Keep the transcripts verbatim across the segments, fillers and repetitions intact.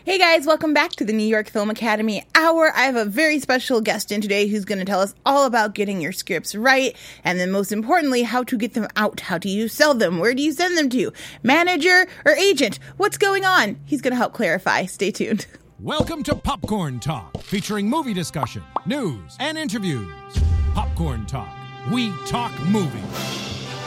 Hey guys, welcome back to the New York Film Academy Hour. I have a very special guest in today who's going to tell us all about getting your scripts right, and then most importantly, how to get them out. How do you sell them? Where do you send them to? Manager or agent? What's going on? He's going to help clarify. Stay tuned. Welcome to Popcorn Talk, featuring movie discussion, news, and interviews. Popcorn Talk. We talk movies.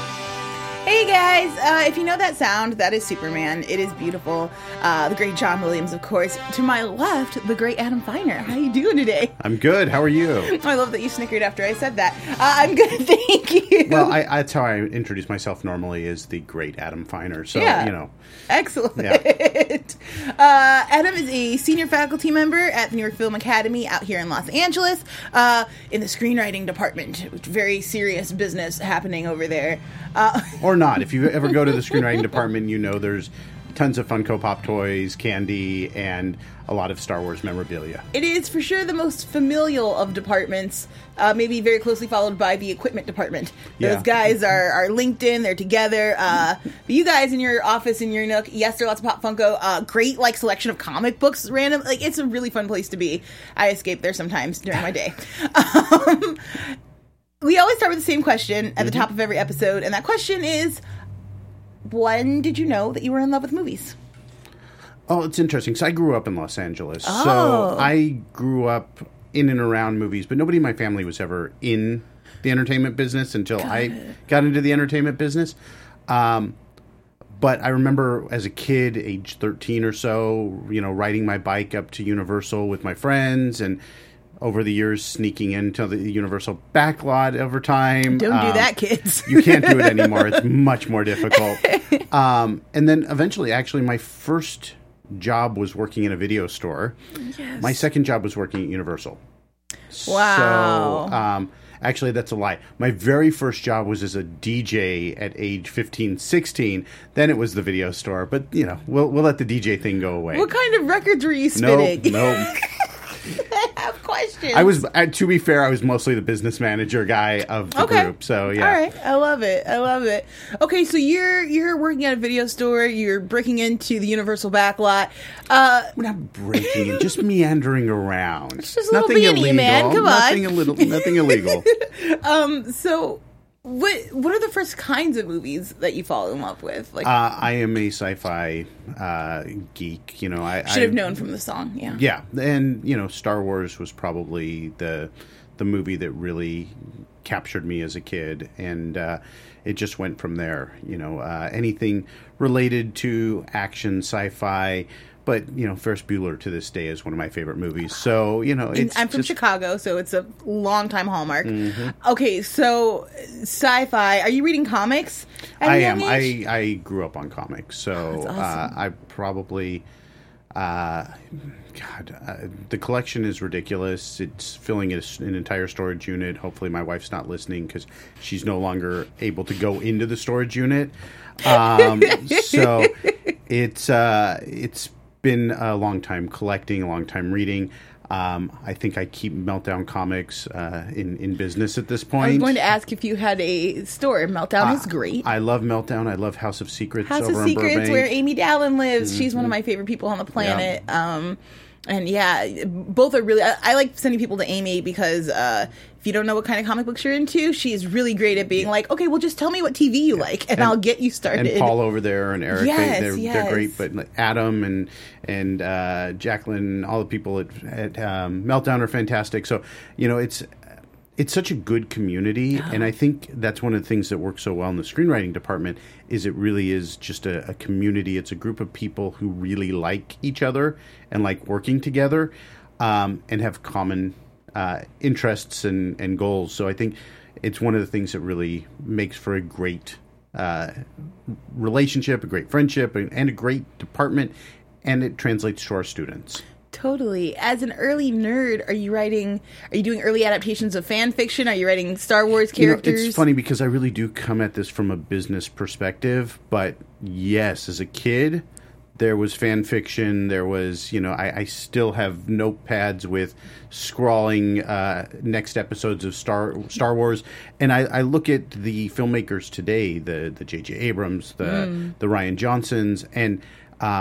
Hey guys, uh, if you know that sound, that is Superman. It is beautiful. Uh, the great John Williams, of course. To my left, the great Adam Feiner. How you doing today? I'm good. How are you? I love that you snickered after I said that. Uh, I'm good, thank you. Well, I, that's how I introduce myself normally, is the great Adam Feiner. So, yeah. you know. Excellent. Yeah. uh, Adam is a senior faculty member at the New York Film Academy out here in Los Angeles uh, in the screenwriting department. Very serious business happening over there. Uh, or not. If you ever go to the screenwriting department, you know there's tons of Funko Pop toys, candy, and a lot of Star Wars memorabilia. It is for sure the most familial of departments, uh, maybe very closely followed by the equipment department. Those Yeah. guys are, are linked in, they're together. Uh, but you guys in your office, in your nook, yes, there are lots of Pop Funko. Uh, great like selection of comic books, random. Like, it's a really fun place to be. I escape there sometimes during my day. Um, we always start with the same question at the Mm-hmm. top of every episode, and that question is, when did you know that you were in love with movies? Oh, it's interesting. So I grew up in Los Angeles. Oh. So I grew up in and around movies, but nobody in my family was ever in the entertainment business until Got I it. got into the entertainment business. Um, but I remember as a kid, age thirteen or so, you know, riding my bike up to Universal with my friends, and over the years sneaking into the Universal backlot over time. Don't do Um, that, kids. You can't do it anymore. It's much more difficult. Um, and then eventually, actually, my first job was working in a video store. Yes. My second job was working at Universal. Wow. So, um, actually, that's a lie. My very first job was as a D J at age fifteen, sixteen. Then it was the video store. But, you know, we'll, we'll let the D J thing go away. What kind of records were you No, spinning? no. I have questions. I was, uh, to be fair, I was mostly the business manager guy of the Okay. group. So, yeah. All right. I love it. I love it. Okay, so you're you're working at a video store. You're breaking into the Universal backlot. Uh, We're not breaking it, just meandering around. just a little nothing beanie, illegal. man. Come on. Nothing, a little, nothing illegal. um. So, what what are the first kinds of movies that you fall in love with? Like, Uh, I am a sci-fi uh, geek. You know, I should have I- known from the song. Yeah. Yeah, and you know, Star Wars was probably the the movie that really captured me as a kid, and uh, it just went from there. You know, uh, anything related to action, sci-fi. But, you know, Ferris Bueller to this day is one of my favorite movies. So, you know, And it's I'm from just, Chicago, so it's a long time Hallmark. Mm-hmm. Okay, so sci-fi. Are you reading comics? At a I young am. age? I, I grew up on comics, so That's awesome. uh, I probably, uh, God, uh, the collection is ridiculous. It's filling a, an entire storage unit. Hopefully, my wife's not listening because she's no longer able to go into the storage unit. Um, so it's uh, it's been a long time collecting, a long time reading. Um, I think I keep Meltdown Comics uh, in in business at this point. I was going to ask if you had a store. Meltdown is great. I love Meltdown. I love House of Secrets House over of in Secrets, Burbank. where Amy Dallin lives. She's one of my favorite people on the planet. Um, and yeah, both are really. I, I like sending people to Amy because uh, if you don't know what kind of comic books you're into, she's really great at being like, okay, well, just tell me what T V you like, and, And- I'll get you started. and Paul over there and Eric, Yes, they, they're, yes. they're great. But like, Adam and and uh, Jacqueline, all the people at, at um, Meltdown are fantastic. So you know, it's it's such a good community, and I think that's one of the things that works so well in the screenwriting department. Is it really is just a, a community. It's a group of people who really like each other and like working together, um, and have common uh, interests and, and goals. So I think it's one of the things that really makes for a great uh, relationship, a great friendship, and, and a great department, and it translates to our students. Totally. As an early nerd, are you writing? Are you doing early adaptations of fan fiction? Are you writing Star Wars characters? You know, it's funny because I really do come at this from a business perspective, but yes, as a kid, there was fan fiction. There was, you know, I, I still have notepads with scrawling uh, next episodes of Star Star Wars, and I, I look at the filmmakers today, the the J J Abrams, the Mm. the Rian Johnsons, and um,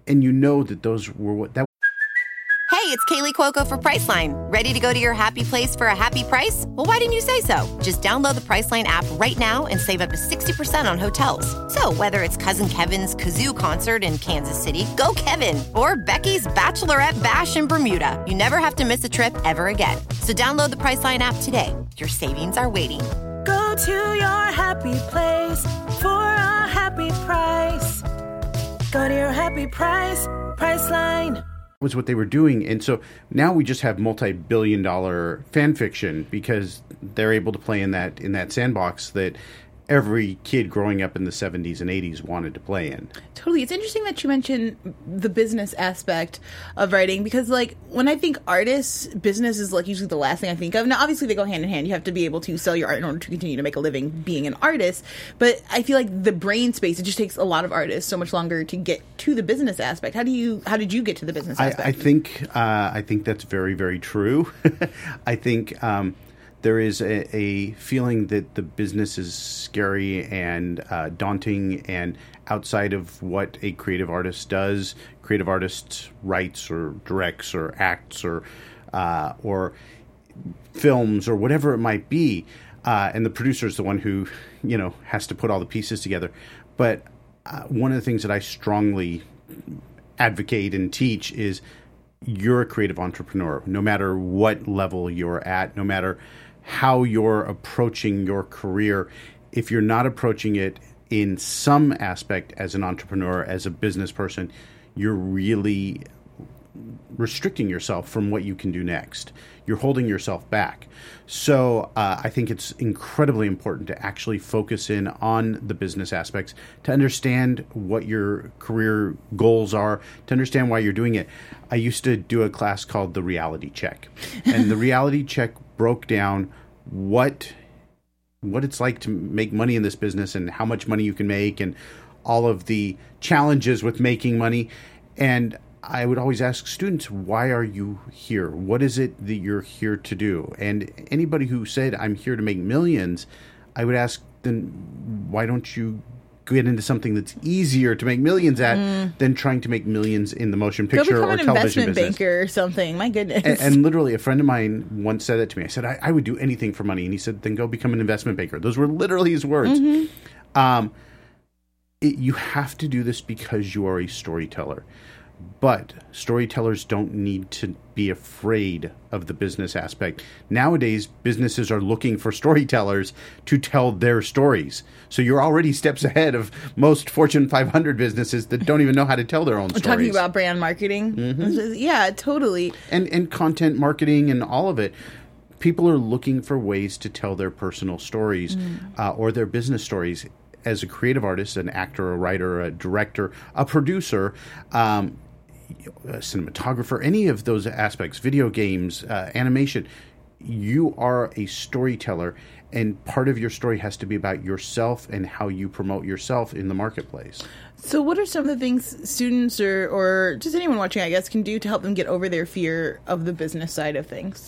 and you know that those were what that. Hey, it's Kaylee Cuoco for Priceline. Ready to go to your happy place for a happy price? Well, why didn't you say so? Just download the Priceline app right now and save up to sixty percent on hotels. So whether it's Cousin Kevin's Kazoo Concert in Kansas City, go Kevin, or Becky's Bachelorette Bash in Bermuda, you never have to miss a trip ever again. So download the Priceline app today. Your savings are waiting. Go to your happy place for a happy price. Go to your happy price, Priceline. Was what they were doing. And so now we just have multi-billion dollar fan fiction because they're able to play in that in that sandbox that every kid growing up in the seventies and eighties wanted to play in. Totally. It's interesting that you mentioned the business aspect of writing because, like, when I think artists, business is, like, usually the last thing I think of. Now, obviously, they go hand in hand. You have to be able to sell your art in order to continue to make a living being an artist. But I feel like the brain space, it just takes a lot of artists so much longer to get to the business aspect. How do you, how did you get to the business aspect? I, I think, uh, I think that's very, very true. I think, um, there is a, a feeling that the business is scary and uh, daunting and outside of what a creative artist does. Creative artist writes or directs or acts or uh, or films or whatever it might be. Uh, and the producer is the one who, you know, has to put all the pieces together. But uh, one of the things that I strongly advocate and teach is you're a creative entrepreneur, no matter what level you're at, no matter how you're approaching your career. If you're not approaching it in some aspect as an entrepreneur, as a business person, you're really restricting yourself from what you can do next. You're holding yourself back. So uh, I think it's incredibly important to actually focus in on the business aspects, to understand what your career goals are, to understand why you're doing it. I used to do a class called the Reality Check. And the Reality Check broke down what what it's like to make money in this business and how much money you can make and all of the challenges with making money. And I would always ask students, why are you here? What is it that you're here to do? And anybody who said, I'm here to make millions, I would ask, then why don't you get into something that's easier to make millions at mm. than trying to make millions in the motion picture Go or become television an investment business. banker or something. My goodness. And, and literally, a friend of mine once said that to me. I said, I, I would do anything for money. And he said, then go become an investment banker. Those were literally his words. Mm-hmm. Um, it, you have to do this because you are a storyteller. But storytellers don't need to be afraid of the business aspect. Nowadays, businesses are looking for storytellers to tell their stories. So you're already steps ahead of most Fortune five hundred businesses that don't even know how to tell their own stories. Talking about brand marketing. Mm-hmm. Yeah, totally. And and content marketing and all of it. People are looking for ways to tell their personal stories mm. uh, or their business stories. As a creative artist, an actor, a writer, a director, a producer, um, a cinematographer, any of those aspects, video games, uh, animation, you are a storyteller, and part of your story has to be about yourself and how you promote yourself in the marketplace. So what are some of the things students or, or just anyone watching, I guess, can do to help them get over their fear of the business side of things?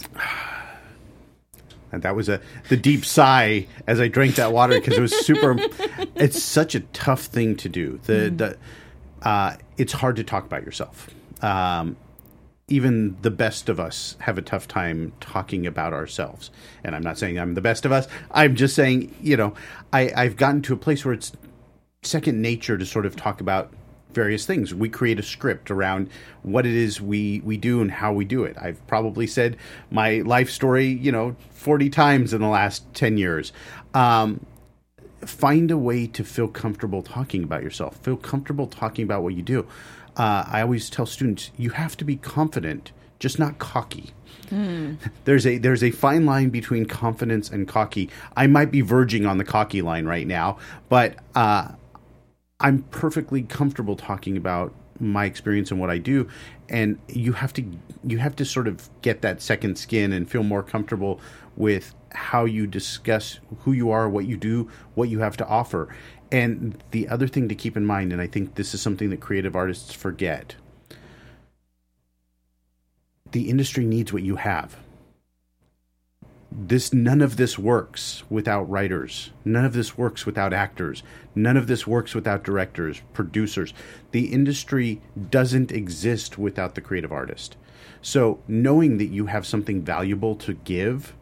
And that was a the deep sigh as I drank that water because it was super. It's such a tough thing to do. The mm. the uh, it's hard to talk about yourself. Um, even the best of us have a tough time talking about ourselves. And I'm not saying I'm the best of us. I'm just saying, you know, I, I've gotten to a place where it's second nature to sort of talk about various things. We create a script around what it is we, we do and how we do it. I've probably said my life story, you know, forty times in the last ten years. Um, find a way to feel comfortable talking about yourself. Feel comfortable talking about what you do. Uh, I always tell students, you have to be confident, just not cocky. Mm. There's a there's a fine line between confidence and cocky. I might be verging on the cocky line right now, but uh, I'm perfectly comfortable talking about my experience and what I do. And you have to you have to sort of get that second skin and feel more comfortable with how you discuss who you are, what you do, what you have to offer. And the other thing to keep in mind, and I think this is something that creative artists forget, the industry needs what you have. this none of this works without writers. None of this works without actors. None of this works without directors, producers. The industry doesn't exist without the creative artist. So knowing that you have something valuable to give,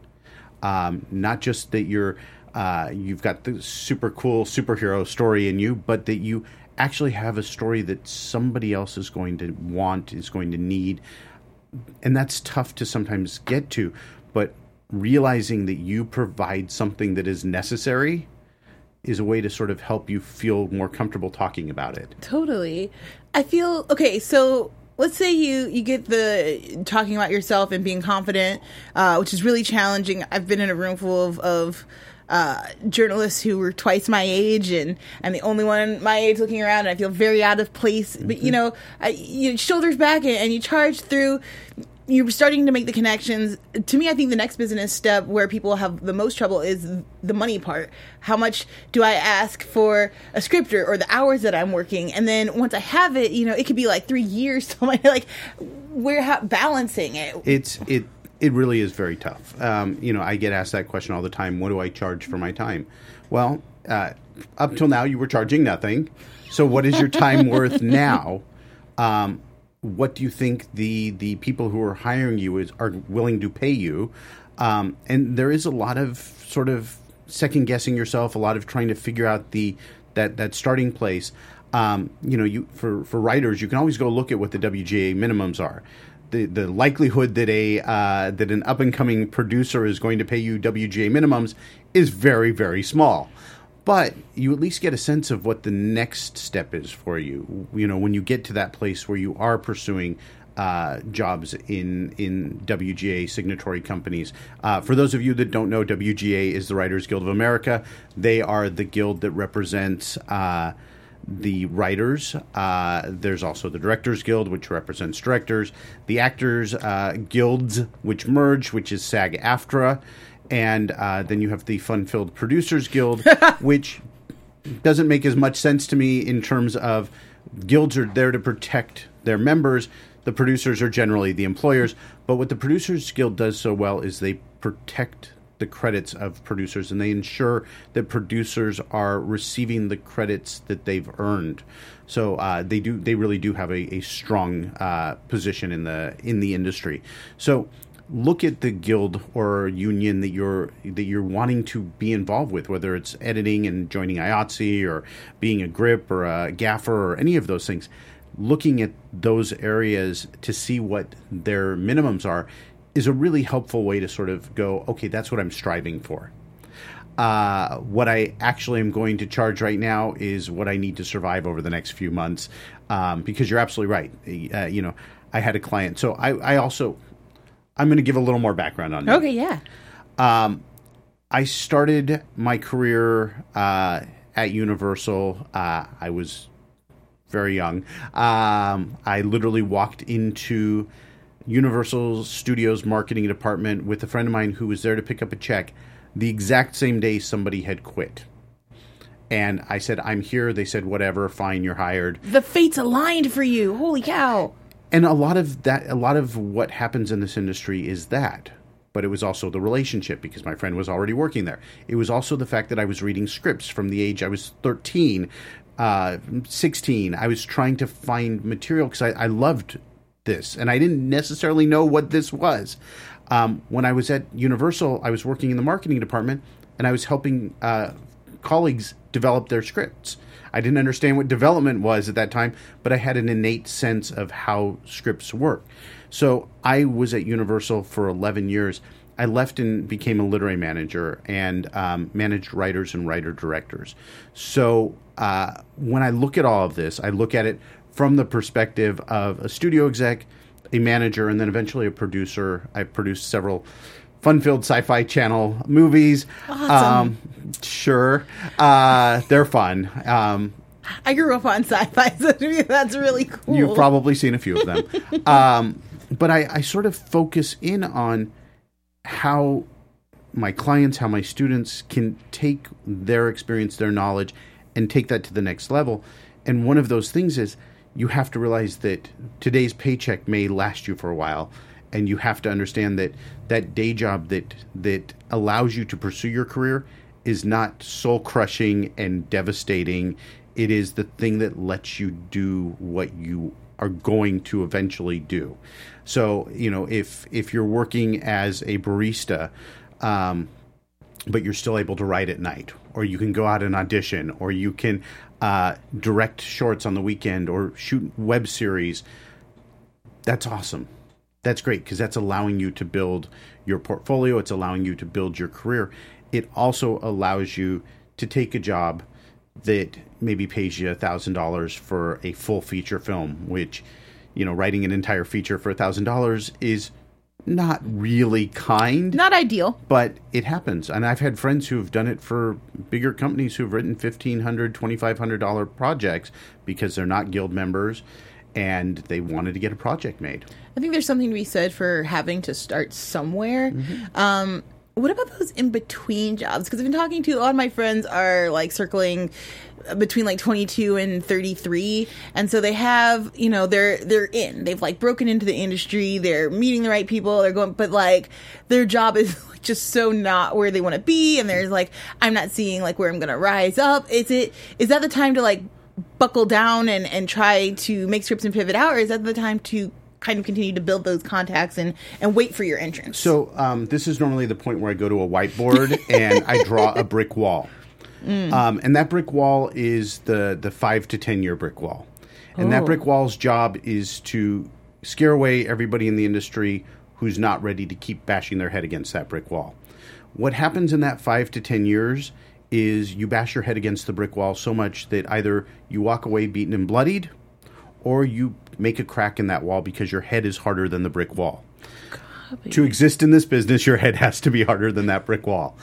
um, not just that you're uh, you've got the super cool superhero story in you, but that you actually have a story that somebody else is going to want, is going to need, and that's tough to sometimes get to, but realizing that you provide something that is necessary is a way to sort of help you feel more comfortable talking about it. Totally. I feel, okay, so let's say you, you get the talking about yourself and being confident, uh, which is really challenging. I've been in a room full of, of uh, journalists who were twice my age, and I'm the only one my age looking around, and I feel very out of place. Mm-hmm. But, you know, I, you shoulders back and, and you charge through. You're starting to make the connections. To me, I think the next business step where people have the most trouble is the money part. How much do I ask for a script or, or the hours that I'm working? And then once I have it, you know, it could be like three years. So I'm like, we're ha- balancing it. It's it it really is very tough. Um, you know, I get asked that question all the time. What do I charge for my time? Well, uh, up till now, you were charging nothing. So what is your time worth now? Um, What do you think the, the people who are hiring you is are willing to pay you? Um, and there is a lot of sort of second guessing yourself, a lot of trying to figure out the that, that starting place. Um, you know, you for, for writers, you can always go look at what the W G A minimums are. The the likelihood that a uh, that an up and coming producer is going to pay you W G A minimums is very, very small. But you at least get a sense of what the next step is for you. You know, when you get to that place where you are pursuing uh, jobs in in W G A signatory companies. Uh, for those of you that don't know, W G A is the Writers Guild of America. They are the guild that represents uh, the writers. Uh, there's also the Directors Guild, which represents directors. The Actors uh, Guilds, which merge, which is SAG-AFTRA. And uh, then you have the Fun-Filled Producers Guild, which doesn't make as much sense to me in terms of guilds are there to protect their members. The producers are generally the employers. But what the Producers Guild does so well is they protect the credits of producers, and they ensure that producers are receiving the credits that they've earned. So uh, they do. They really do have a, a strong uh, position in the in the industry. So look at the guild or union that you're that you're wanting to be involved with, whether it's editing and joining I O T S I or being a grip or a gaffer or any of those things. Looking at those areas to see what their minimums are is a really helpful way to sort of go, okay, that's what I'm striving for. Uh, what I actually am going to charge right now is what I need to survive over the next few months, um, because you're absolutely right. Uh, you know, I had a client. So I, I also... I'm going to give a little more background on that. Okay, yeah. Um, I started my career uh, at Universal. Uh, I was very young. Um, I literally walked into Universal Studios marketing department with a friend of mine who was there to pick up a check the exact same day somebody had quit. And I said, I'm here. They said, whatever, fine, you're hired. The fates aligned for you. Holy cow. And a lot of that, a lot of what happens in this industry is that. But it was also the relationship, because my friend was already working there. It was also the fact that I was reading scripts from the age I was thirteen, uh, sixteen. I was trying to find material because I, I loved this, and I didn't necessarily know what this was. Um, when I was at Universal, I was working in the marketing department, and I was helping uh, colleagues develop their scripts. I didn't understand what development was at that time, but I had an innate sense of how scripts work. So I was at Universal for eleven years. I left and became a literary manager and um, managed writers and writer-directors. So uh, when I look at all of this, I look at it from the perspective of a studio exec, a manager, and then eventually a producer. I produced several fun-filled Sci-Fi Channel movies. Awesome. Um, sure. Uh, they're fun. Um, I grew up on sci-fi, so that's really cool. You've probably seen a few of them. um, but I, I sort of focus in on how my clients, how my students can take their experience, their knowledge, and take that to the next level. And one of those things is you have to realize that today's paycheck may last you for a while. and you have to understand that that day job that that allows you to pursue your career is not soul crushing and devastating. It is the thing that lets you do what you are going to eventually do. So, you know, if if you're working as a barista, um, but you're still able to write at night, or you can go out and audition, or you can uh, direct shorts on the weekend, or shoot web series, that's awesome. That's great, because that's allowing you to build your portfolio. It's allowing you to build your career. It also allows you to take a job that maybe pays you one thousand dollars for a full feature film, which, you know, writing an entire feature for one thousand dollars is not really kind. Not ideal. But it happens. And I've had friends who've done it for bigger companies who've written fifteen hundred dollars, twenty-five hundred dollars projects because they're not guild members and they wanted to get a project made. I think there's something to be said for having to start somewhere. Mm-hmm. Um, what about those in-between jobs? Because I've been talking to a lot of my friends are like circling between like twenty-two and thirty-three, and so they have, you know, they're they're in. They've like broken into the industry. They're meeting the right people. They're going, but like their job is just so not where they want to be, and there's like, I'm not seeing like where I'm going to rise up. Is it is that the time to like buckle down and and try to make scripts and pivot out, or is that the time to kind of continue to build those contacts and, and wait for your entrance? So um, this is normally the point where I go to a whiteboard and I draw a brick wall. Mm. Um, and that brick wall is the, the five to ten year brick wall. And oh. that brick wall's job is to scare away everybody in the industry who's not ready to keep bashing their head against that brick wall. What happens in that five to ten years is you bash your head against the brick wall so much that either you walk away beaten and bloodied, or you make a crack in that wall because your head is harder than the brick wall. God, to exist in this business, your head has to be harder than that brick wall.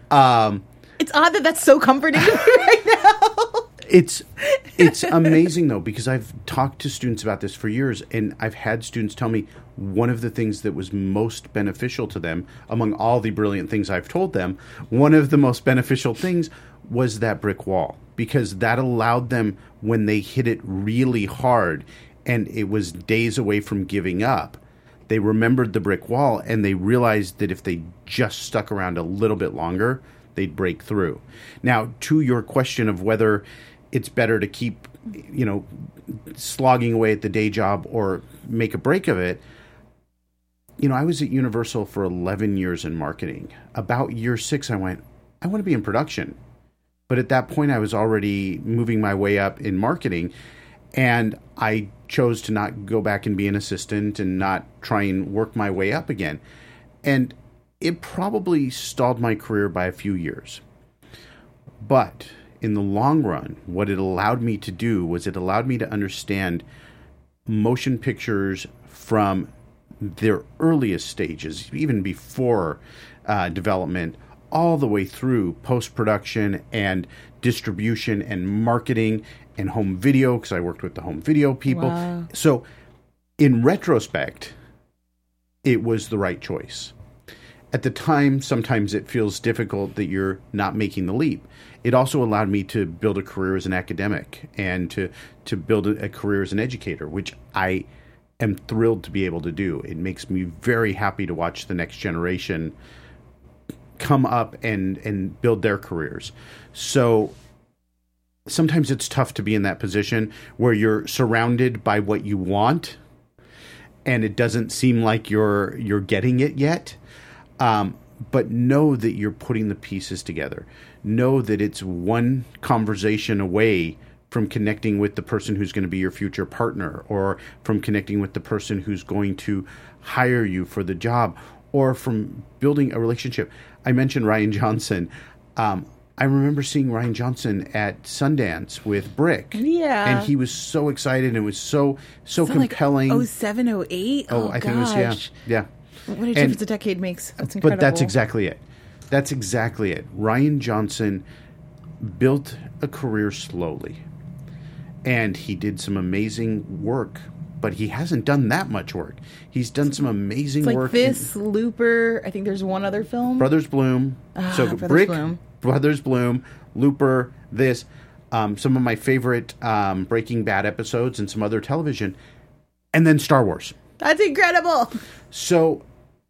Um, it's odd that that's so comforting to me right now. It's it's amazing, though, because I've talked to students about this for years, and I've had students tell me one of the things that was most beneficial to them, among all the brilliant things I've told them, one of the most beneficial things was that brick wall, because that allowed them, when they hit it really hard and it was days away from giving up, they remembered the brick wall and they realized that if they just stuck around a little bit longer, they'd break through. Now, to your question of whether it's better to keep, you know, slogging away at the day job or make a break of it, you know, I was at Universal for eleven years in marketing. About year six, I went, I want to be in production. But at that point, I was already moving my way up in marketing, and I chose to not go back and be an assistant and not try and work my way up again. And it probably stalled my career by a few years. But in the long run, what it allowed me to do was it allowed me to understand motion pictures from their earliest stages, even before uh, development, all the way through post-production and distribution and marketing and home video, because I worked with the home video people. Wow. So in retrospect, it was the right choice. At the time, sometimes it feels difficult that you're not making the leap. It also allowed me to build a career as an academic and to, to build a, a career as an educator, which I am thrilled to be able to do. It makes me very happy to watch the next generation come up and, and build their careers. So sometimes it's tough to be in that position where you're surrounded by what you want and it doesn't seem like you're you're getting it yet. Um, but know that you're putting the pieces together. Know that it's one conversation away from connecting with the person who's going to be your future partner, or from connecting with the person who's going to hire you for the job, or from building a relationship. I mentioned Rian Johnson. Um, I remember seeing Rian Johnson at Sundance with Brick. Yeah. And he was so excited and it was so so compelling. Like oh seven, oh eight Oh, oh I gosh. think it was, yeah. Yeah. What a difference a decade makes. That's incredible. But that's exactly it. That's exactly it. Rian Johnson built a career slowly. And he did some amazing work, but he hasn't done that much work. He's done some amazing it's like work. this, in Looper. I think there's one other film. Brothers Bloom. Ah, so Brothers Brick, Bloom. Brothers Bloom, Looper, this. Um, some of my favorite um, Breaking Bad episodes and some other television. And then Star Wars. That's incredible. So,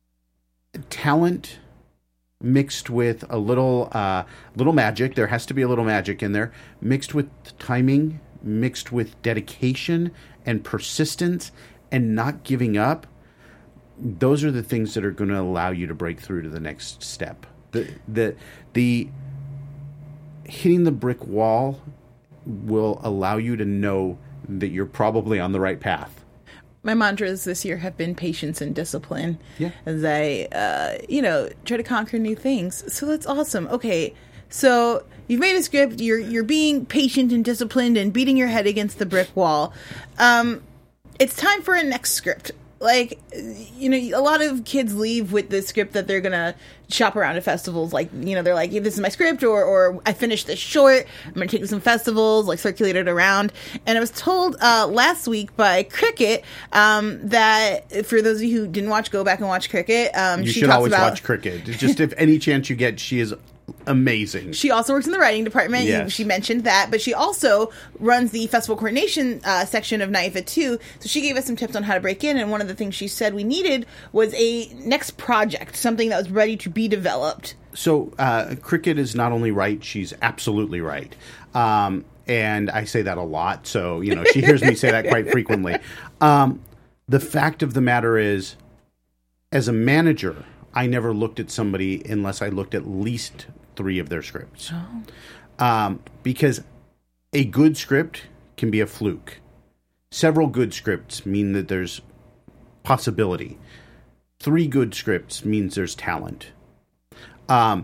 talent mixed with a little uh, little magic. There has to be a little magic in there. Mixed with timing, mixed with dedication and persistence and not giving up. Those are the things that are going to allow you to break through to the next step. The the the hitting the brick wall will allow you to know that you're probably on the right path. My mantras this year have been patience and discipline. Yeah. As I, uh, you know, try to conquer new things. So that's awesome. Okay, so you've made a script. You're you're being patient and disciplined and beating your head against the brick wall. Um, it's time for a next script. Like, you know, a lot of kids leave with the script that they're going to shop around at festivals. Like, you know, they're like, this is my script, or, or I finished this short. I'm going to take it to some festivals, like circulate it around. And I was told uh, last week by Cricket um, that, for those of you who didn't watch, go back and watch Cricket. Um, You she should talks always about, watch Cricket. Just if any chance you get, she is amazing. She also works in the writing department. Yes. She mentioned that, but she also runs the festival coordination uh, section of NYFA too. So she gave us some tips on how to break in. And one of the things she said we needed was a next project, something that was ready to be developed. So uh, Cricket is not only right, she's absolutely right. Um, and I say that a lot. So, you know, she hears me say that quite frequently. Um, the fact of the matter is, as a manager, I never looked at somebody unless I looked at least three of their scripts. Oh. Um, because a good script can be a fluke. Several good scripts mean that there's possibility. Three good scripts means there's talent. Um,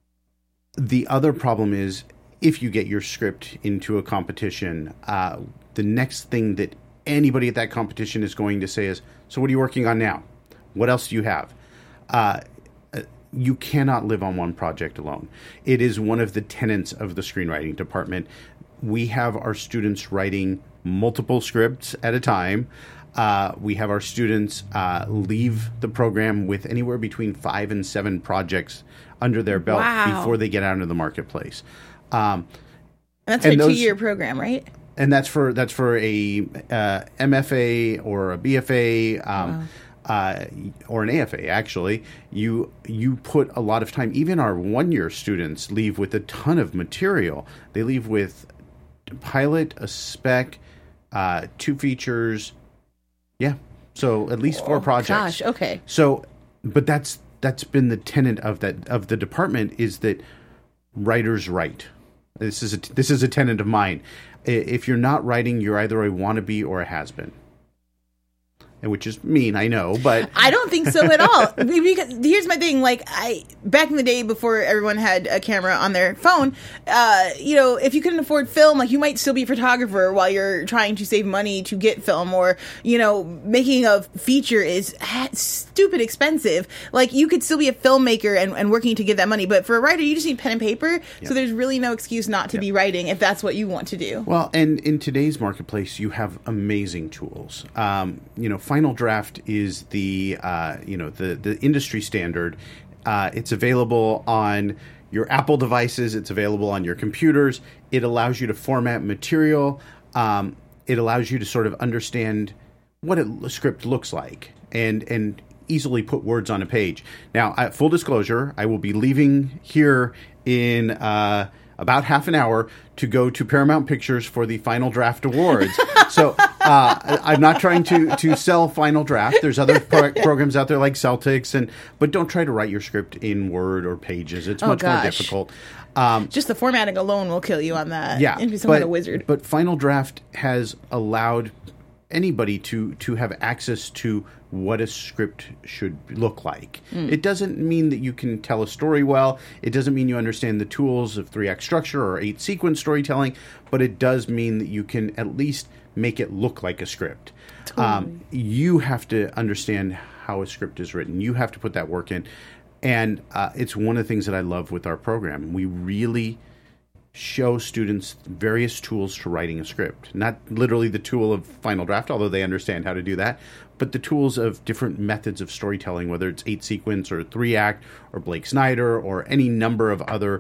the other problem is, if you get your script into a competition, uh, the next thing that anybody at that competition is going to say is, so what are you working on now? What else do you have? Uh, you cannot live on one project alone. It is one of the tenets of the screenwriting department. We have our students writing multiple scripts at a time. Uh, we have our students uh, leave the program with anywhere between five and seven projects under their belt Wow. before they get out into the marketplace. Um, And that's And a those- two-year program, right? and that's for that's for a uh, M F A or a B F A. Um, Wow. Uh, or an A F A, actually. You you put a lot of time. Even our one-year students leave with a ton of material. They leave with a pilot, a spec, uh, two features. Yeah, so at least four Oh, projects. gosh, okay. So, but that's that's been the tenet of that of the department, is that writers write. This is a, this is a tenet of mine. I- If you're not writing, you're either a wannabe or a has-been. And which is mean, I know, but I don't think so at all. Because here's my thing: like, I back in the day before everyone had a camera on their phone, uh, you know, if you couldn't afford film, like, you might still be a photographer while you're trying to save money to get film, or, you know, making a feature is ha- stupid expensive. Like, you could still be a filmmaker and, and working to get that money, but for a writer, you just need pen and paper. So there's really no excuse not to be writing if that's what you want to do. well, and in today's marketplace, you have amazing tools. Um, you know, Final Draft is the uh, you know the the industry standard. Uh, it's available on your Apple devices. It's available on your computers. It allows you to format material. Um, it allows you to sort of understand what a script looks like and and easily put words on a page. Now, uh, full disclosure, I will be leaving here in uh, about half an hour to go to Paramount Pictures for the Final Draft Awards. So uh, I'm not trying to, to sell Final Draft. There's other pro- programs out there like Celtics, and but don't try to write your script in Word or Pages. It's Oh, much more gosh. difficult. Um, Just the formatting alone will kill you on that. yeah, You'd be somewhat but, a wizard. But Final Draft has allowed anybody to to have access to what a script should look like. Mm. It doesn't mean that you can tell a story well. It doesn't mean you understand the tools of three-act structure or eight-sequence storytelling, but it does mean that you can at least make it look like a script. Um, you have to understand how a script is written. You have to put that work in. And uh, it's one of the things that I love with our program. We really show students various tools to writing a script. Not literally the tool of Final Draft, although they understand how to do that, but the tools of different methods of storytelling, whether it's eight sequence or three act or Blake Snyder or any number of other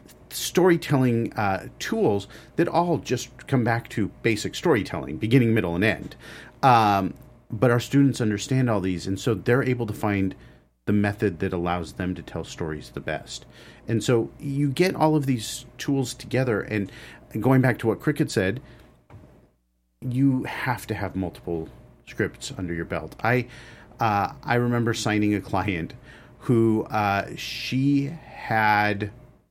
storytelling uh, tools that all just come back to basic storytelling, beginning, middle, and end. Um, but our students understand all these, and so they're able to find the method that allows them to tell stories the best. And so you get all of these tools together, and going back to what Cricket said, you have to have multiple scripts under your belt. I uh, I remember signing a client who uh, she had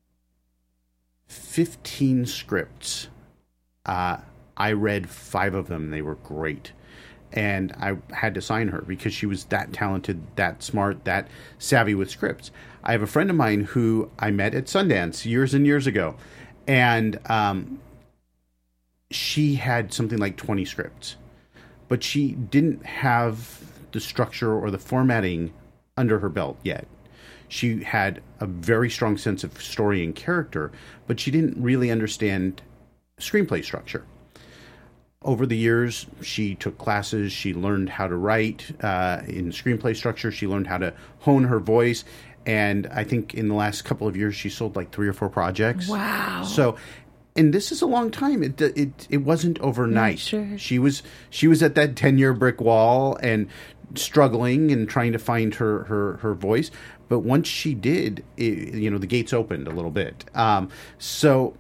fifteen scripts. Uh, I read five of them. They were great. And I had to sign her because she was that talented, that smart, that savvy with scripts. I have a friend of mine who I met at Sundance years and years ago. And um, she had something like twenty scripts. But she didn't have the structure or the formatting under her belt yet. She had a very strong sense of story and character, but she didn't really understand screenplay structure. Over the years, she took classes. She learned how to write uh, in screenplay structure. She learned how to hone her voice. And I think in the last couple of years, she sold like three or four projects. Wow. So, and this is a long time. It it it wasn't overnight. Sure. She was she was at that ten-year brick wall and struggling and trying to find her her, her voice. But once she did, it, you know, the gates opened a little bit. Um, so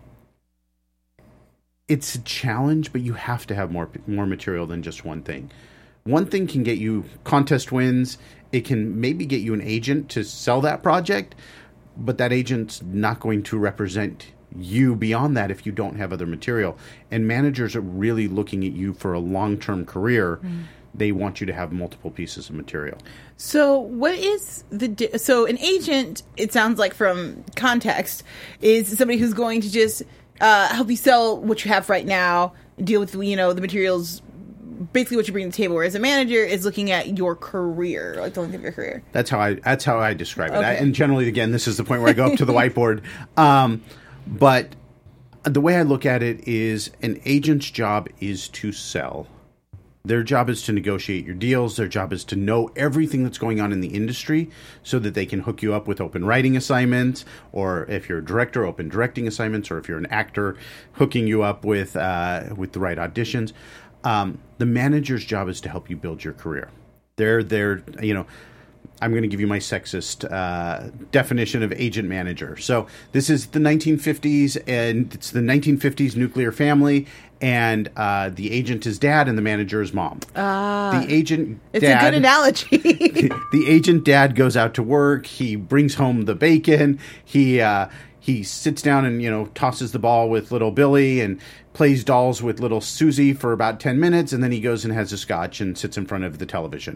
it's a challenge, but you have to have more more material than just one thing. One thing can get you contest wins. It can maybe get you an agent to sell that project, but that agent's not going to represent you beyond that if you don't have other material. And managers are really looking at you for a long-term career. Mm. They want you to have multiple pieces of material. So what is the di- so an agent, it sounds like from context, is somebody who's going to just uh, help you sell what you have right now, deal with, you know, the materials, basically what you bring to the table. Whereas a manager is looking at your career, like the length of your career. That's how I that's how I describe it. Okay. I, and generally, again, this is the point where I go up to the whiteboard. Um, but the way I look at it is an agent's job is to sell. Their job is to negotiate your deals. Their job is to know everything that's going on in the industry so that they can hook you up with open writing assignments, or if you're a director, open directing assignments, or if you're an actor, hooking you up with uh, with the right auditions. Um, the manager's job is to help you build your career. They're there, you know, I'm going to give you my sexist uh, definition of agent manager. So this is the nineteen fifties, and it's the nineteen fifties nuclear family, and uh, the agent is dad and the manager is mom. Ah, the agent it's dad, a good analogy. The agent dad goes out to work. He brings home the bacon. He uh, he sits down and, you know, tosses the ball with little Billy and plays dolls with little Susie for about ten minutes, and then he goes and has a scotch and sits in front of the television.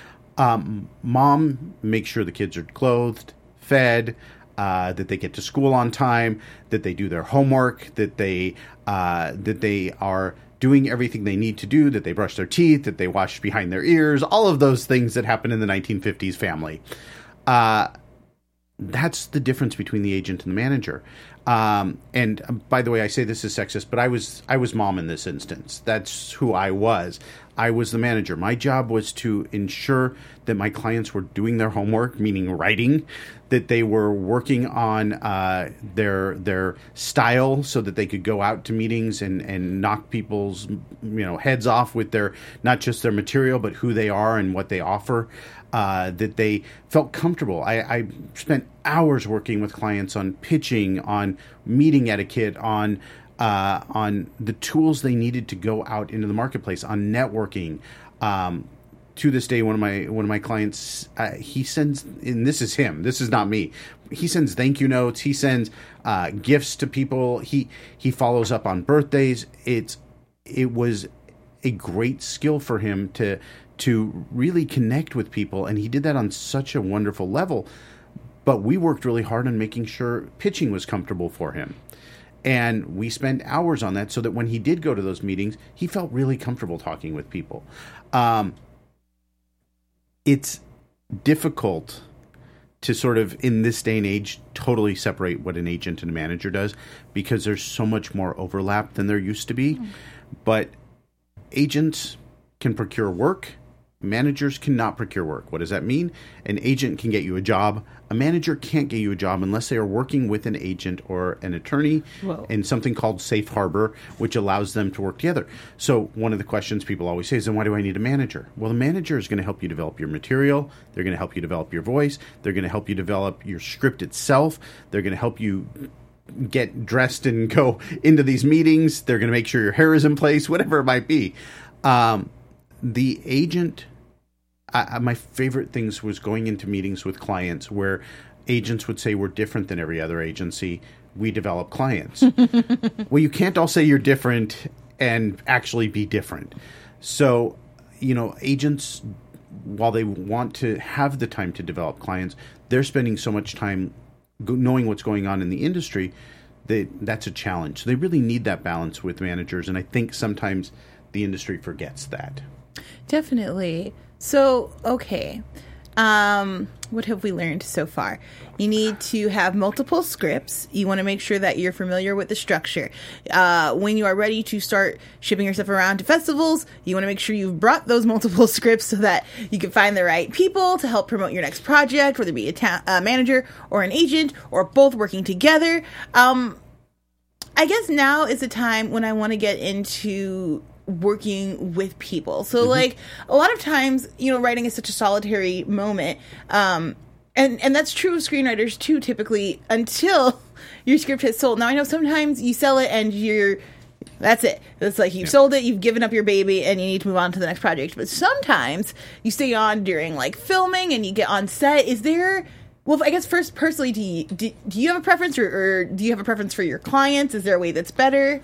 Um, mom makes sure the kids are clothed, fed, uh, that they get to school on time, that they do their homework, that they uh, that they are doing everything they need to do, that they brush their teeth, that they wash behind their ears, all of those things that happen in the nineteen fifties family. Uh, that's the difference between the agent and the manager. Um, and um, by the way, I say this is sexist, but I was I was mom in this instance. That's who I was. I was the manager. My job was to ensure that my clients were doing their homework, meaning writing, that they were working on uh, their their style so that they could go out to meetings and, and knock people's, you know, heads off with their, not just their material, but who they are and what they offer. Uh, that they felt comfortable. I, I spent hours working with clients on pitching, on meeting etiquette, on uh, on the tools they needed to go out into the marketplace, on networking. Um, to this day, one of my one of my clients, uh, he sends, and this is him. This is not me. He sends thank you notes. He sends uh, gifts to people. He he follows up on birthdays. It's it was a great skill for him to. to really connect with people, and he did that on such a wonderful level. But we worked really hard on making sure pitching was comfortable for him. And we spent hours on that so that when he did go to those meetings, he felt really comfortable talking with people. Um, it's difficult to sort of, in this day and age, totally separate what an agent and a manager does, because there's so much more overlap than there used to be. Mm. But agents can procure work. managers cannot procure work. What does that mean? An agent can get you a job. A manager can't get you a job unless they are working with an agent or an attorney Whoa. in something called safe harbor, which allows them to work together. So one of the questions people always say is, then why do I need a manager? Well, the manager is going to help you develop your material. They're going to help you develop your voice. They're going to help you develop your script itself. They're going to help you get dressed and go into these meetings. They're going to make sure your hair is in place, whatever it might be. Um, the agent... I, my favorite things was going into meetings with clients where agents would say we're different than every other agency. We develop clients. Well, you can't all say you're different and actually be different. So, you know, agents, while they want to have the time to develop clients, they're spending so much time knowing what's going on in the industry that that's a challenge. So they really need that balance with managers. And I think sometimes the industry forgets that. Definitely. So, okay. Um, what have we learned so far? You need to have multiple scripts. You want to make sure that you're familiar with the structure. Uh, when you are ready to start shipping your stuff around to festivals, you want to make sure you've brought those multiple scripts so that you can find the right people to help promote your next project, whether it be a ta- uh, manager or an agent or both working together. Um, I guess now is the time when I want to get into working with people. So, mm-hmm. like, a lot of times, you know, writing is such a solitary moment. Um, and, and that's true of screenwriters, too, typically, until your script has sold. Now, I know sometimes you sell it and you're, that's it. It's like you've yeah. sold it, you've given up your baby, and you need to move on to the next project. But sometimes you stay on during, like, filming and you get on set. Is there... Well, I guess first, personally, do you, do, do you have a preference, or, or do you have a preference for your clients? Is there a way that's better?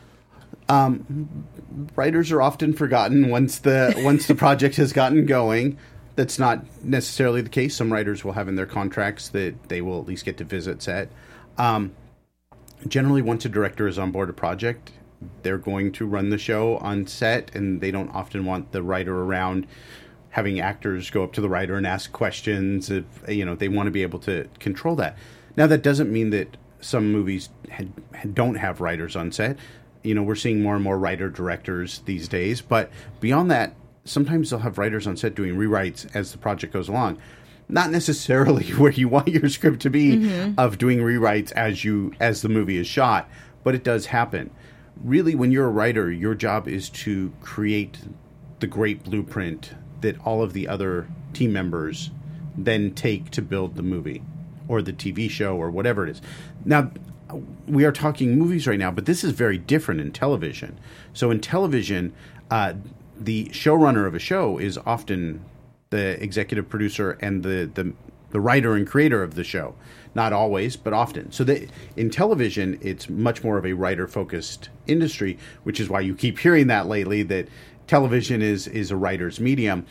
Um, writers are often forgotten once the once the project has gotten going. That's not necessarily the case. Some writers will have in their contracts that they will at least get to visit set. Um, generally, once a director is on board a project, they're going to run the show on set, and they don't often want the writer around having actors go up to the writer and ask questions. If, you know, they want to be able to control that. Now, that doesn't mean that some movies had, don't have writers on set. You know, we're seeing more and more writer-directors these days. But beyond that, sometimes they'll have writers on set doing rewrites as the project goes along. Not necessarily where you want your script to be, mm-hmm. of doing rewrites as you as the movie is shot, but it does happen. Really, when you're a writer, your job is to create the great blueprint that all of the other team members then take to build the movie or the T V show or whatever it is. Now, we are talking movies right now, but this is very different in television. So in television, uh, the showrunner of a show is often the executive producer and the, the the writer and creator of the show. Not always, but often. So they, in television, it's much more of a writer-focused industry, which is why you keep hearing that lately, that television is, is a writer's medium.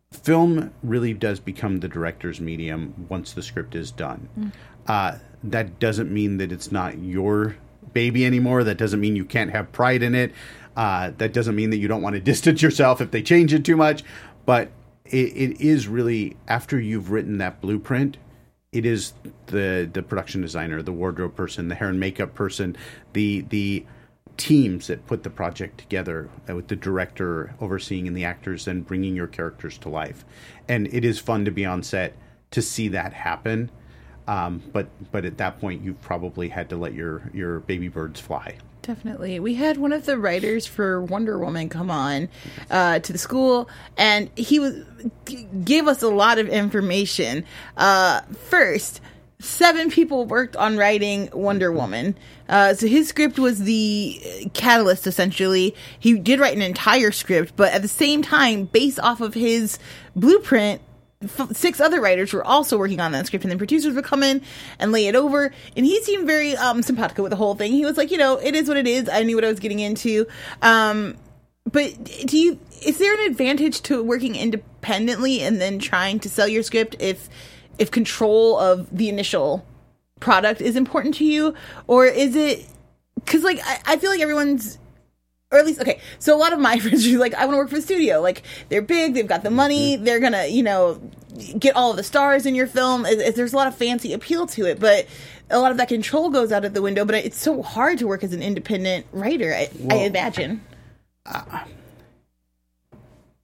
Film really does become the director's medium once the script is done. Mm. Uh, that doesn't mean that it's not your baby anymore. That doesn't mean you can't have pride in it. Uh, that doesn't mean that you don't want to distance yourself if they change it too much. But it, it is really, after you've written that blueprint, it is the the production designer, the wardrobe person, the hair and makeup person, the the teams that put the project together, uh, with the director overseeing and the actors then bringing your characters to life. And it is fun to be on set to see that happen. Um, but but at that point, you've probably had to let your, your baby birds fly. Definitely. We had one of the writers for Wonder Woman come on uh, to the school, and he was gave us a lot of information. Uh, first, seven people worked on writing Wonder Woman. Uh, so his script was the catalyst, essentially. He did write an entire script, but at the same time, based off of his blueprint, F- six other writers were also working on that script, and then producers would come in and lay it over, and he seemed very um simpatico with the whole thing. He was like, you know, it is what it is. I knew what I was getting into. Um, but do you, is there an advantage to working independently and then trying to sell your script if if control of the initial product is important to you? Or is it, because like I, I feel like everyone's, or at least, okay, so a lot of my friends are like, I want to work for the studio. Like, they're big, they've got the money, they're going to, you know, get all of the stars in your film. It, it, there's a lot of fancy appeal to it, but a lot of that control goes out of the window. But it's so hard to work as an independent writer, I, well, I imagine. Uh,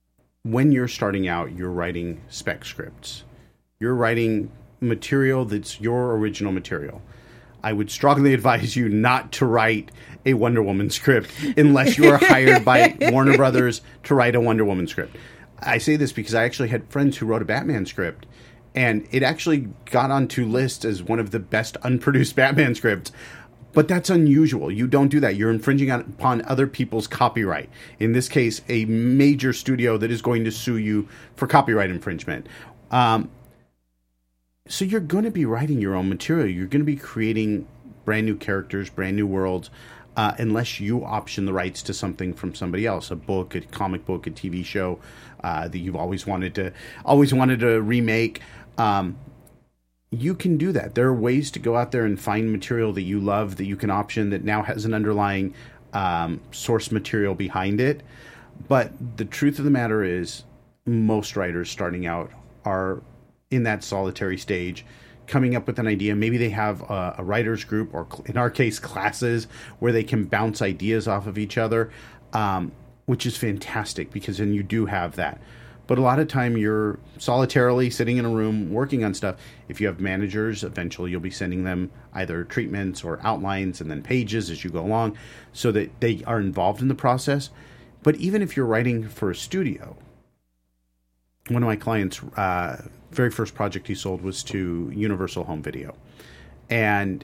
when you're starting out, you're writing spec scripts. You're writing material that's your original material. I would strongly advise you not to write a Wonder Woman script unless you are hired by Warner Brothers to write a Wonder Woman script. I say this because I actually had friends who wrote a Batman script, and it actually got onto lists as one of the best unproduced Batman scripts. But that's unusual. You don't do that. You're infringing on, upon other people's copyright. In this case, a major studio that is going to sue you for copyright infringement. Um, so you're going to be writing your own material. You're going to be creating brand new characters, brand new worlds, uh, unless you option the rights to something from somebody else, a book, a comic book, a T V show uh, that you've always wanted to always wanted to remake. Um, You can do that. There are ways to go out there and find material that you love that you can option that now has an underlying um, source material behind it. But the truth of the matter is most writers starting out are in that solitary stage, coming up with an idea. Maybe they have a, a writer's group, or in our case, classes, where they can bounce ideas off of each other, um, which is fantastic because then you do have that. But a lot of time you're solitarily sitting in a room working on stuff. If you have managers, eventually you'll be sending them either treatments or outlines and then pages as you go along so that they are involved in the process. But even if you're writing for a studio, one of my clients' uh, very first project he sold was to Universal Home Video. And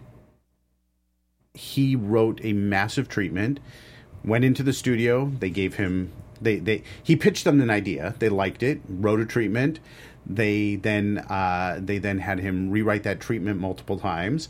he wrote a massive treatment, went into the studio, they gave him... They, they he pitched them an idea. They liked it. Wrote a treatment. They then uh, they then had him rewrite that treatment multiple times.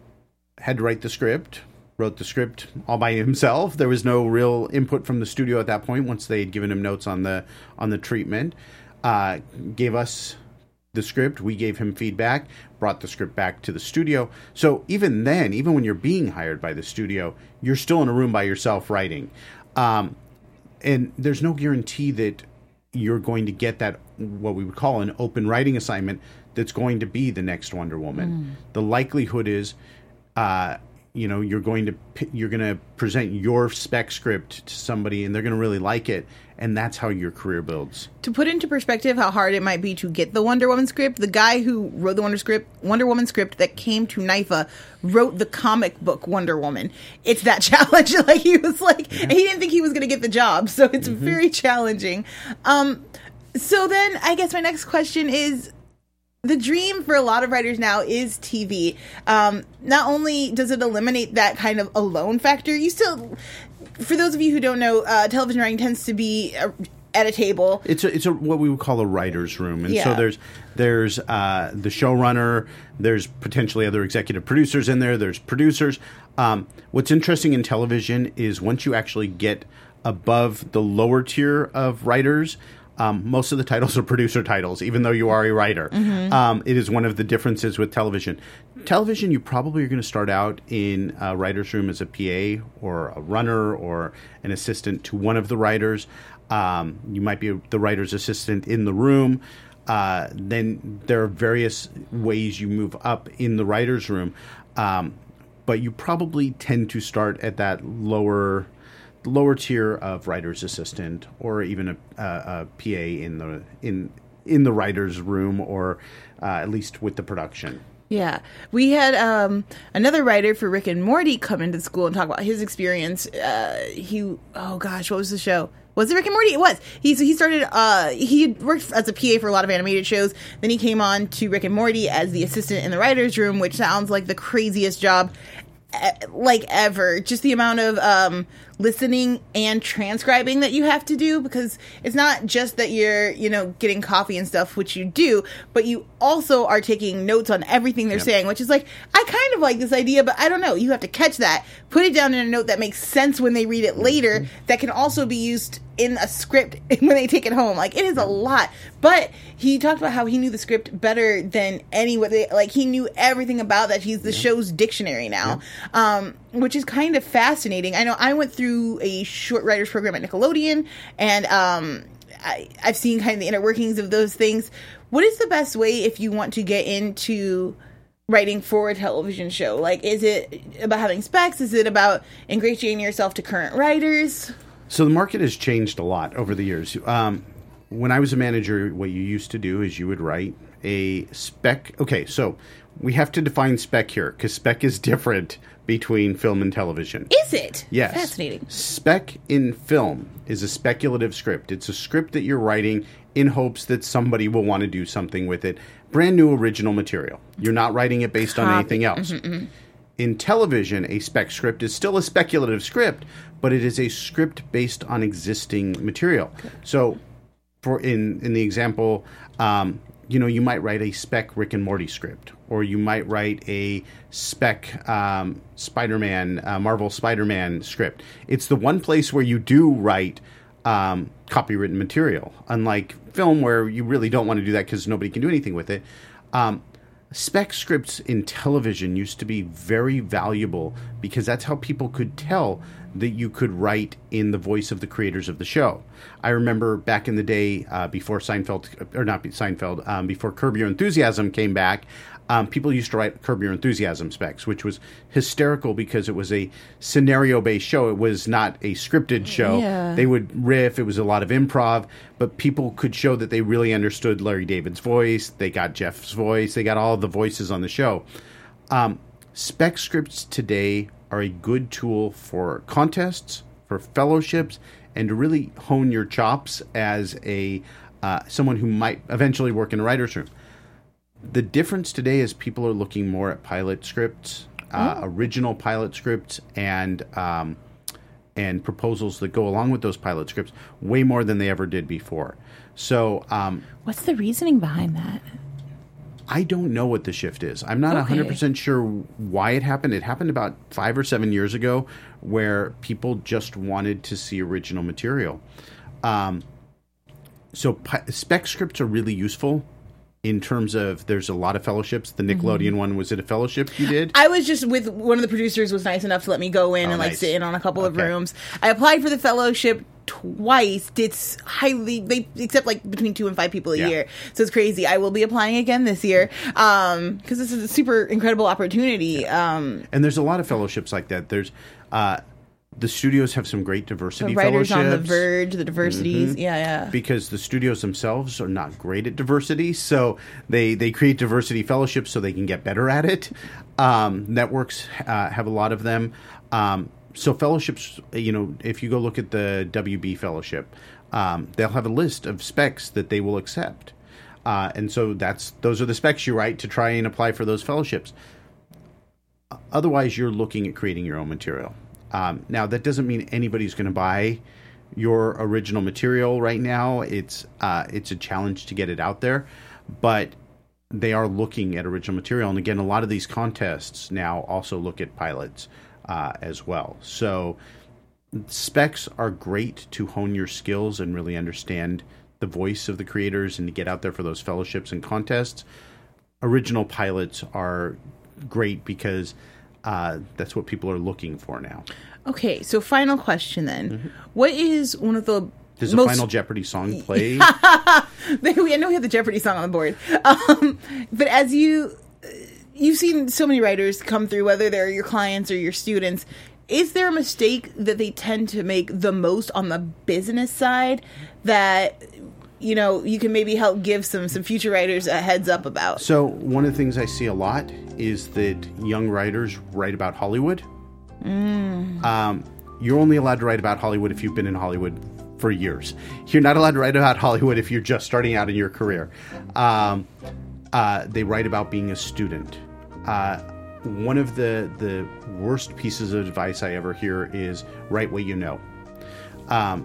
Had to write the script. Wrote the script all by himself. There was no real input from the studio at that point. Once they had given him notes on the on the treatment, uh, gave us the script. We gave him feedback. Brought the script back to the studio. So even then, even when you're being hired by the studio, you're still in a room by yourself writing. Um, And there's no guarantee that you're going to get that, what we would call an open writing assignment, that's going to be the next Wonder Woman. Mm. The likelihood is, uh, you know, you're going to you're going to present your spec script to somebody, and they're going to really like it, and that's how your career builds. To put into perspective how hard it might be to get the Wonder Woman script, the guy who wrote the Wonder script, Wonder Woman script that came to N Y F A wrote the comic book Wonder Woman. It's that challenge. Like he was like, yeah. and he didn't think he was going to get the job, so it's mm-hmm. very challenging. Um, so then, I guess my next question is, the dream for a lot of writers now is T V. Um, not only does it eliminate that kind of alone factor, you still, for those of you who don't know, uh, television writing tends to be a, at a table. It's a, it's a, what we would call a writer's room. And yeah. so there's there's uh, the showrunner, there's potentially other executive producers in there, there's producers. Um, what's interesting in television is once you actually get above the lower tier of writers, Um, most of the titles are producer titles, even though you are a writer. Mm-hmm. Um, it is one of the differences with television. Television, you probably are going to start out in a writer's room as a P A or a runner or an assistant to one of the writers. Um, you might be the writer's assistant in the room. Uh, then there are various ways you move up in the writer's room. Um, but you probably tend to start at that lower... lower tier of writer's assistant, or even a, a, a P A in the in in the writer's room, or uh, at least with the production. Yeah, we had um, another writer for Rick and Morty come into school and talk about his experience. Uh, he, oh gosh, what was the show? Was it Rick and Morty? It was. He so he started. Uh, he had worked as a P A for a lot of animated shows. Then he came on to Rick and Morty as the assistant in the writer's room, which sounds like the craziest job like ever. Just the amount of um listening and transcribing that you have to do, because it's not just that you're, you know, getting coffee and stuff, which you do, but you also are taking notes on everything they're yep. saying, which is like, I kind of like this idea, but I don't know. You have to catch that, put it down in a note that makes sense when they read it later, mm-hmm. that can also be used in a script when they take it home. Like, it is a lot. But he talked about how he knew the script better than anyone. Like, he knew everything about that. He's the yeah. show's dictionary now, yeah. um, which is kind of fascinating. I know I went through a short writers program at Nickelodeon, and um, I, I've seen kind of the inner workings of those things. What is the best way if you want to get into writing for a television show? Like, is it about having specs? Is it about ingratiating yourself to current writers? So the market has changed a lot over the years. Um, when I was a manager, what you used to do is you would write a spec. Okay, so we have to define spec here because spec is different between film and television. Is it? Yes. Fascinating. Spec in film is a speculative script. It's a script that you're writing in hopes that somebody will want to do something with it. Brand new original material. You're not writing it based on Copy. anything else. Mm-hmm, mm-hmm. In television, a spec script is still a speculative script, but it is a script based on existing material. Okay. So, for in in the example, um, you know, you might write a spec Rick and Morty script, or you might write a spec um, Spider-Man, uh, Marvel Spider-Man script. It's the one place where you do write um, copywritten material, unlike film where you really don't want to do that because nobody can do anything with it. Um, Spec scripts in television used to be very valuable because that's how people could tell that you could write in the voice of the creators of the show. I remember back in the day uh, before Seinfeld, or not Seinfeld, um, before Curb Your Enthusiasm came back, um, people used to write Curb Your Enthusiasm specs, which was hysterical because it was a scenario-based show. It was not a scripted show. Yeah. They would riff. It was a lot of improv, but people could show that they really understood Larry David's voice. They got Jeff's voice. They got all of the voices on the show. Um, spec scripts today are a good tool for contests, for fellowships, and to really hone your chops as a uh, someone who might eventually work in a writer's room. The difference today is people are looking more at pilot scripts, uh, oh. original pilot scripts, and um, and proposals that go along with those pilot scripts way more than they ever did before. So, um, what's the reasoning behind that? I don't know what the shift is. I'm not okay. one hundred percent sure why it happened. It happened about five or seven years ago where people just wanted to see original material. Um, so pi- spec scripts are really useful in terms of there's a lot of fellowships. The Nickelodeon mm-hmm. one, was it a fellowship you did? I was just with one of the producers was nice enough to let me go in oh, and like nice. sit in on a couple okay. of rooms. I applied for the fellowship twice. It's highly they accept like between two and five people a yeah. year, so it's crazy. I will be applying again this year um because this is a super incredible opportunity. Um and there's a lot of fellowships like that. There's uh the studios have some great diversity the writers fellowships. on the Verge, the diversities, mm-hmm. yeah, yeah. Because the studios themselves are not great at diversity, so they they create diversity fellowships so they can get better at it. Um, networks uh, have a lot of them. Um, so fellowships, you know, if you go look at the W B fellowship, um, they'll have a list of specs that they will accept, uh, and so that's those are the specs you write to try and apply for those fellowships. Otherwise, you're looking at creating your own material. Um, now, that doesn't mean anybody's going to buy your original material right now. It's uh, it's a challenge to get it out there, but they are looking at original material. And again, a lot of these contests now also look at pilots uh, as well. So specs are great to hone your skills and really understand the voice of the creators and to get out there for those fellowships and contests. Original pilots are great because Uh, that's what people are looking for now. Okay, so final question then. Mm-hmm. What is one of the Does most... a Final Jeopardy song play? I know we have the Jeopardy song on the board. Um, but as you, you've seen so many writers come through, whether they're your clients or your students, is there a mistake that they tend to make the most on the business side that... you know, you can maybe help give some, some future writers a heads up about? So one of the things I see a lot is that young writers write about Hollywood. Mm. Um, you're only allowed to write about Hollywood if you've been in Hollywood for years. You're not allowed to write about Hollywood if you're just starting out in your career. Um, uh, they write about being a student. Uh, one of the, the worst pieces of advice I ever hear is write what you know. Um,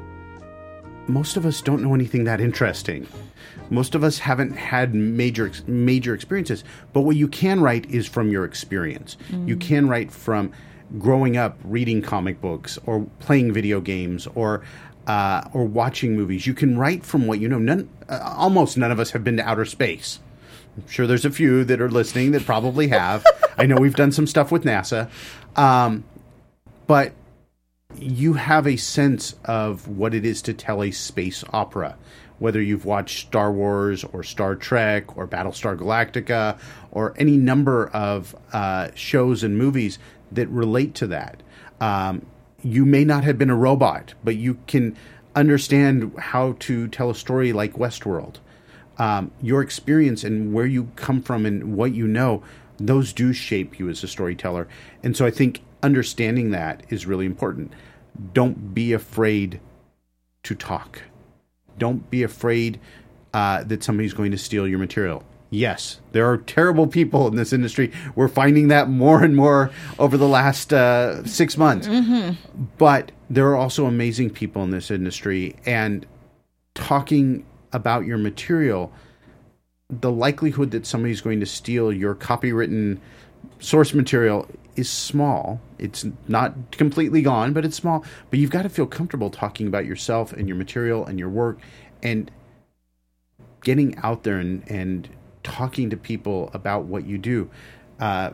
Most of us don't know anything that interesting. Most of us haven't had major major experiences. But what you can write is from your experience. Mm. You can write from growing up reading comic books or playing video games or uh, or watching movies. You can write from what you know. None, uh, almost none of us have been to outer space. I'm sure there's a few that are listening that probably have. I know we've done some stuff with NASA. Um, but... you have a sense of what it is to tell a space opera, whether you've watched Star Wars or Star Trek or Battlestar Galactica or any number of uh, shows and movies that relate to that. Um, you may not have been a robot, but you can understand how to tell a story like Westworld. Um, your experience and where you come from and what you know, those do shape you as a storyteller. And so I think understanding that is really important. Don't be afraid to talk. Don't be afraid uh, that somebody's going to steal your material. Yes, there are terrible people in this industry. We're finding that more and more over the last uh, six months. Mm-hmm. But there are also amazing people in this industry. And talking about your material, the likelihood that somebody's going to steal your copywritten source material is small. It's not completely gone, but it's small. But you've got to feel comfortable talking about yourself and your material and your work and getting out there and, and talking to people about what you do uh,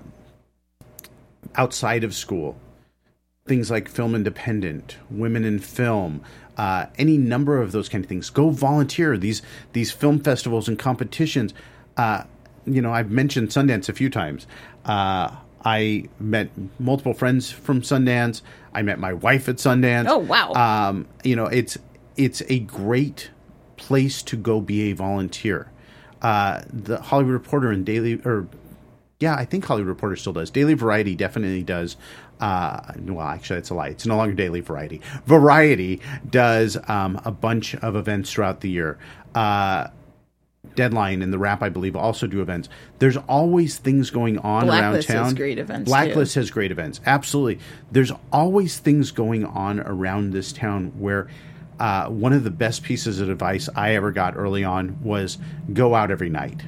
outside of school. Things like Film Independent, Women in Film, uh, any number of those kind of things. Go volunteer. These these film festivals and competitions. Uh, you know, I've mentioned Sundance a few times. Uh, I met multiple friends from Sundance. I met my wife at Sundance. Oh, wow. Um, you know, it's it's a great place to go be a volunteer. Uh, the Hollywood Reporter and Daily, or yeah, I think Hollywood Reporter still does. Daily Variety definitely does. Uh, well, actually, that's a lie. It's no longer Daily Variety. Variety does um, a bunch of events throughout the year. Uh, Deadline and The Wrap, I believe, also do events. There's always things going on Blacklist around town. has great events, Blacklist too. has great events. Absolutely. There's always things going on around this town where uh, one of the best pieces of advice I ever got early on was go out every night.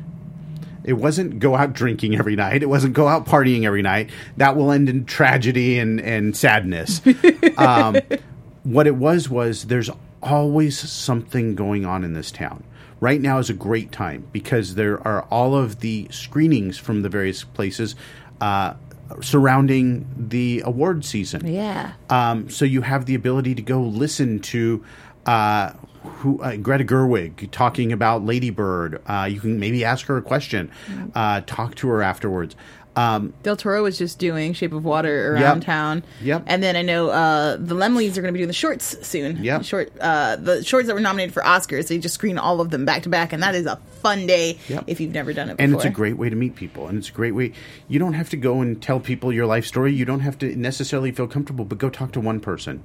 It wasn't go out drinking every night. It wasn't go out partying every night. That will end in tragedy and, and sadness. um, what it was was there's always something going on in this town. Right now is a great time because there are all of the screenings from the various places uh, surrounding the award season. Yeah. Um, so you have the ability to go listen to uh, who uh, Greta Gerwig talking about Lady Bird. Uh, you can maybe ask her a question, uh, talk to her afterwards. Um, Del Toro was just doing Shape of Water around Yep. town. Yep. And then I know uh, the Lemleys are going to be doing the shorts soon. Yep. Short, uh, the shorts that were nominated for Oscars, they just screen all of them back to back, and that is a fun day Yep. if you've never done it before. And it's a great way to meet people. And it's a great way. You don't have to go and tell people your life story. You don't have to necessarily feel comfortable, but go talk to one person.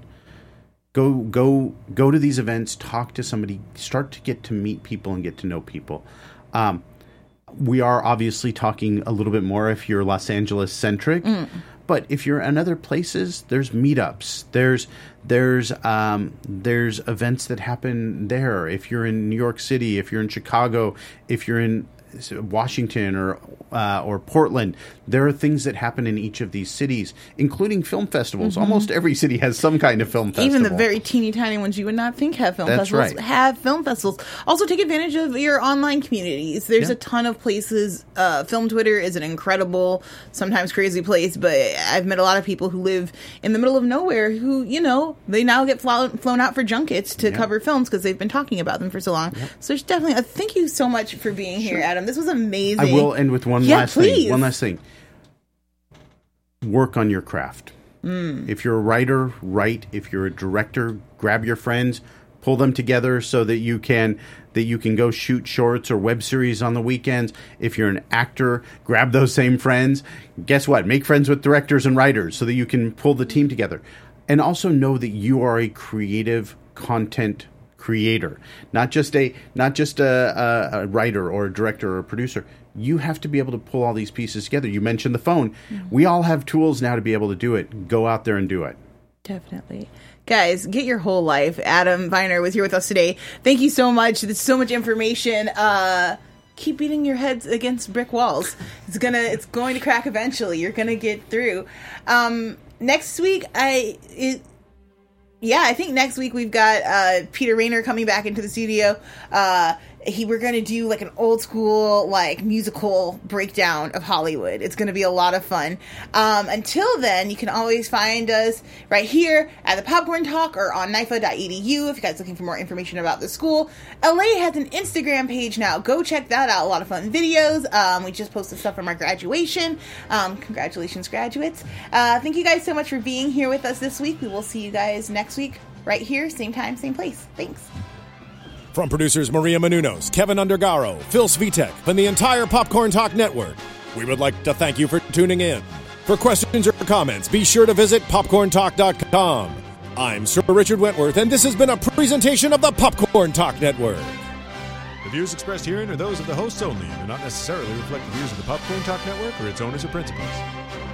Go go go to these events, talk to somebody, start to get to meet people and get to know people. Um, we are obviously talking a little bit more if you're Los Angeles centric, mm. but if you're in other places, there's meetups. There's there's um, there's events that happen there. If you're in New York City, if you're in Chicago, if you're in Washington or uh, or Portland, there are things that happen in each of these cities, including film festivals. Mm-hmm. Almost every city has some kind of film festival. Even the very teeny tiny ones you would not think have film That's festivals right. have film festivals. Also, take advantage of your online communities. There's Yeah. a ton of places. Uh, Film Twitter is an incredible, sometimes crazy place, but I've met a lot of people who live in the middle of nowhere who, you know, they now get flown, flown out for junkets to Yeah. cover films because they've been talking about them for so long. Yep. So there's definitely, a, thank you so much for being Sure. here, Adam. This was amazing. I will end with one Yeah, last please. thing. One last thing. Work on your craft. Mm. If you're a writer, write. If you're a director, grab your friends, pull them together so that you can that you can go shoot shorts or web series on the weekends. If you're an actor, grab those same friends. Guess what? Make friends with directors and writers so that you can pull the team together. And also know that you are a creative content creator, not just a not just a, a, a writer or a director or a producer. You have to be able to pull all these pieces together. You mentioned the phone. Mm-hmm. We all have tools now to be able to do it. Go out there and do it. Definitely. Guys, get your whole life. Adam Viner was here with us today. Thank you so much. There's so much information. Uh, keep beating your heads against brick walls. It's gonna it's going to crack eventually. You're gonna get through. Um, next week, I it, yeah, I think next week we've got uh, Peter Rayner coming back into the studio. Uh, he we're going to do like an old school like musical breakdown of Hollywood. It's going to be a lot of fun. Um, until then, you can always find us right here at the Popcorn Talk or on N Y F A dot E D U if you guys are looking for more information about the school. L A has an Instagram page now. Go check that out. A lot of fun videos. Um, we just posted stuff from our graduation. Um, congratulations, graduates. Uh, thank you guys so much for being here with us this week. We will see you guys next week. right here, same time, same place. Thanks. From producers Maria Menounos, Kevin Undergaro, Phil Svitek, and the entire Popcorn Talk Network, we would like to thank you for tuning in. For questions or comments, be sure to visit popcorn talk dot com. I'm Sir Richard Wentworth, and this has been a presentation of the Popcorn Talk Network. The views expressed herein are those of the hosts only and do not necessarily reflect the views of the Popcorn Talk Network or its owners or principals.